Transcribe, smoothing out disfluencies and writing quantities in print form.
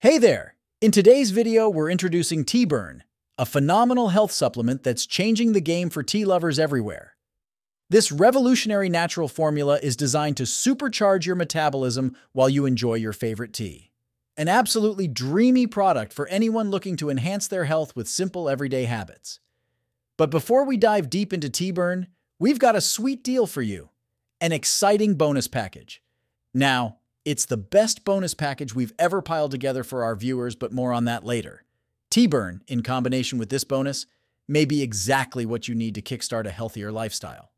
Hey there! In today's video, we're introducing T-Burn, a phenomenal health supplement that's changing the game for tea lovers everywhere. This revolutionary natural formula is designed to supercharge your metabolism while you enjoy your favorite tea. An absolutely dreamy product for anyone looking to enhance their health with simple everyday habits. But before we dive deep into T-Burn, we've got a sweet deal for you. An exciting bonus package. Now, it's the best bonus package we've ever piled together for our viewers, but more on that later. T-Burn, in combination with this bonus, may be exactly what you need to kickstart a healthier lifestyle.